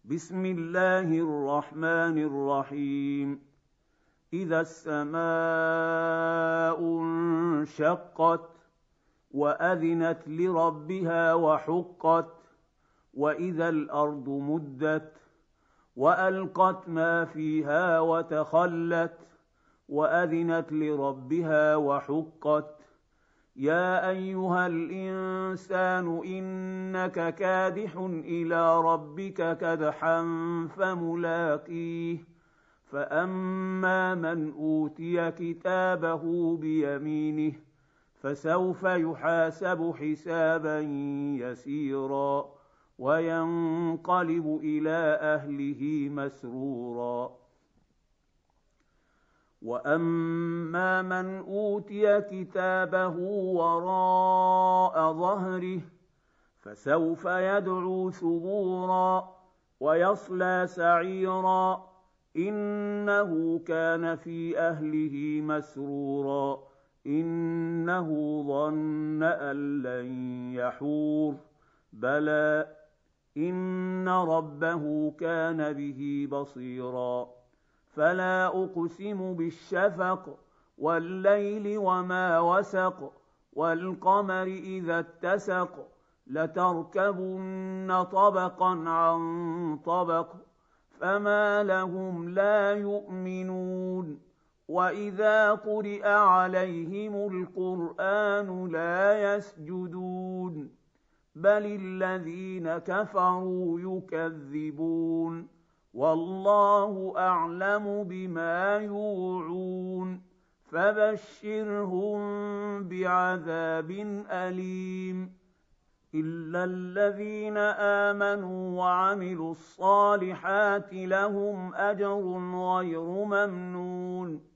بسم الله الرحمن الرحيم. إذا السماء انشقت وأذنت لربها وحقت وإذا الأرض مدت وألقت ما فيها وتخلت وأذنت لربها وحقت يا أيها الإنسان إنك كادح إلى ربك كدحا فملاقيه فأما من أوتي كتابه بيمينه فسوف يحاسب حسابا يسيرا وينقلب إلى أهله مسرورا وأما من أوتي كتابه وراء ظهره فسوف يدعو ثبورا ويصلى سعيرا إنه كان في أهله مسرورا إنه ظن أن لن يحور بلى إن ربه كان به بصيرا فلا أقسم بالشفق والليل وما وسق والقمر إذا اتسق لتركبن طبقا عن طبق فما لهم لا يؤمنون وإذا قرئ عليهم القرآن لا يسجدون بل الذين كفروا يكذبون والله أعلم بما يوعون فبشرهم بعذاب أليم إلا الذين آمنوا وعملوا الصالحات لهم أجر غير ممنون